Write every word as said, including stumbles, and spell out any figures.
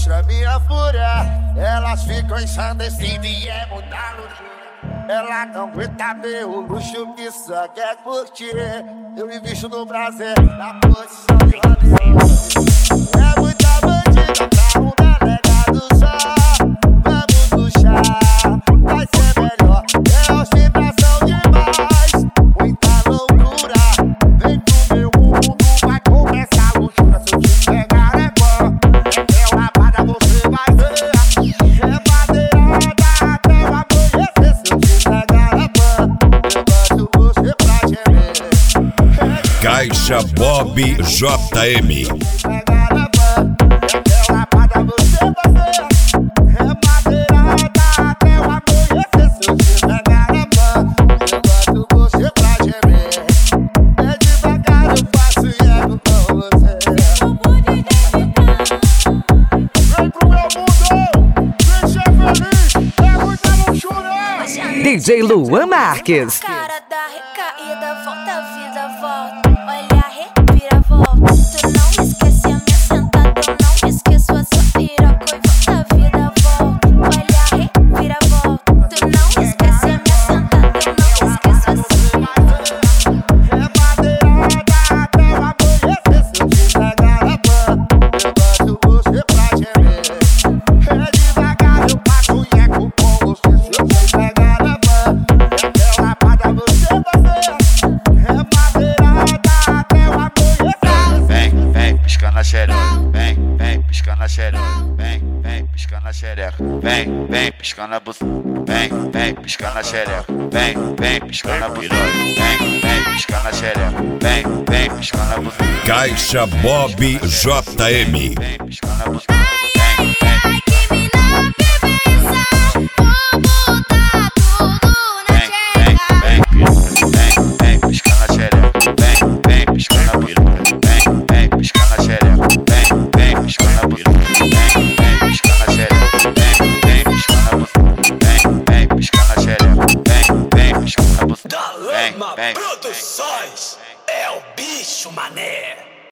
mostra minha fúria. Elas ficam ensandecidas e é muita luxúria. Ela não aguenta ver o luxo que só quer curtir. Eu me visto no prazer, na posição de Hollywood. É muita bandida pra um delegado só. Vamos puxar, vai ser melhor. É ostentação demais, muita loucura. Vem pro meu mundo, vai começar a luxúria. Se eu te pegar é bom, é lapada você vai ver. É madeirada até o amanhecer. Se eu te pegar é bom, eu boto você pra gemer. Caixa Bob J M. D J Luan Marques. Cara da recaída, volta a vida, volta. Olha a reviravolta. Tu não esquece a minha sentada, eu não esqueço a sua piroca. E volta a vida, volta. Olha a reviravolta. Tu não esquece a minha sentada, eu não esqueço a sua piroca. É madeirada até o amanhecer. Se eu te pegar é bom, eu boto você pra gemer. É devagar, eu passo e eco com você. Se eu te pegar é bom, é lapada você vai ver. É madeirada até o amanhecer. Vem, vem, piscando a xereca. Vem, vem, piscando a xereca. Vem, vem, piscando a xereca. Vem, vem, piscando a buceta. Vem, vem, piscando a xereca. Vem, vem, piscando a buceta. Vem, vem, piscando a xereca. Vem, vem, piscando a buceta. Caixa Bob J M. Vem, piscando a buceta. Vem, vem. Ai, que mina bebeça, vou botar tudo na xereca. Vem, vem, piscando a xereca. Vem, vem, piscando a buceta. Vem, vem, piscando a xereca. Vem, vem, piscando a buceta. Vem, vem, piscando a xereca. Vem, vem, piscando a buceta. Vem, vem, piscando a xereca. Vem, vem, piscando a buceta. Da Vem, Lama vem. Produções, é o bicho, mané.